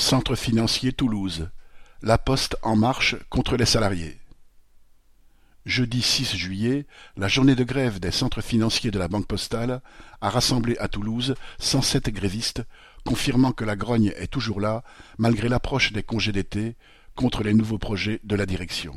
Centre financier Toulouse. La Poste en marche contre les salariés. Jeudi 6 juillet, la journée de grève des centres financiers de la Banque Postale a rassemblé à Toulouse 107 grévistes, confirmant que la grogne est toujours là, malgré l'approche des congés d'été, contre les nouveaux projets de la direction.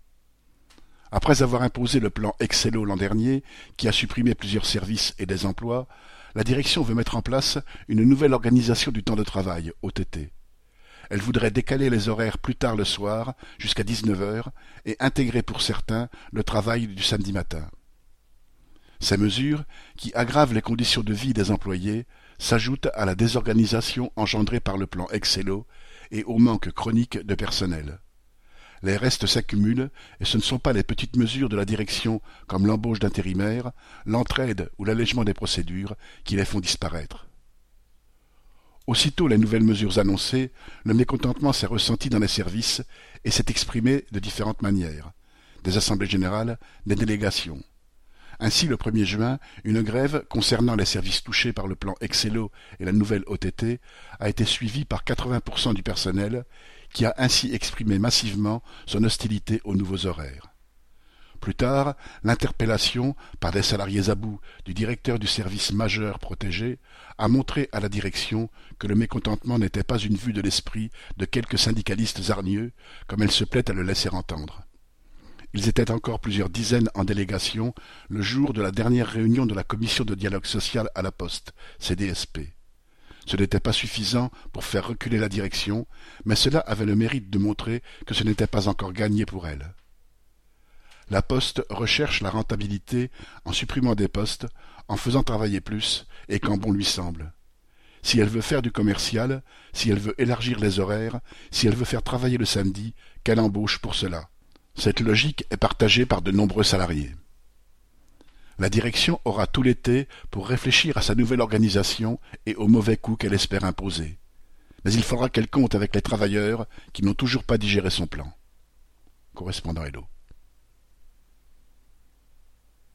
Après avoir imposé le plan Excello l'an dernier, qui a supprimé plusieurs services et des emplois, la direction veut mettre en place une nouvelle organisation du temps de travail, OTT. Elle voudrait décaler les horaires plus tard le soir, jusqu'à 19 heures, et intégrer pour certains le travail du samedi matin. Ces mesures, qui aggravent les conditions de vie des employés, s'ajoutent à la désorganisation engendrée par le plan Excello et au manque chronique de personnel. Les restes s'accumulent et ce ne sont pas les petites mesures de la direction comme l'embauche d'intérimaires, l'entraide ou l'allègement des procédures qui les font disparaître. Aussitôt les nouvelles mesures annoncées, le mécontentement s'est ressenti dans les services et s'est exprimé de différentes manières. Des assemblées générales, des délégations. Ainsi, le 1er juin, une grève concernant les services touchés par le plan Excello et la nouvelle OTT a été suivie par 80% du personnel, qui a ainsi exprimé massivement son hostilité aux nouveaux horaires. Plus tard, l'interpellation, par des salariés à bout, du directeur du service majeur protégé, a montré à la direction que le mécontentement n'était pas une vue de l'esprit de quelques syndicalistes hargneux, comme elle se plaît à le laisser entendre. Ils étaient encore plusieurs dizaines en délégation le jour de la dernière réunion de la commission de dialogue social à la Poste, CDSP. Ce n'était pas suffisant pour faire reculer la direction, mais cela avait le mérite de montrer que ce n'était pas encore gagné pour elle. La Poste recherche la rentabilité en supprimant des postes, en faisant travailler plus, et quand bon lui semble. Si elle veut faire du commercial, si elle veut élargir les horaires, si elle veut faire travailler le samedi, qu'elle embauche pour cela. Cette logique est partagée par de nombreux salariés. La direction aura tout l'été pour réfléchir à sa nouvelle organisation et aux mauvais coups qu'elle espère imposer. Mais il faudra qu'elle compte avec les travailleurs qui n'ont toujours pas digéré son plan. Correspondant Hello.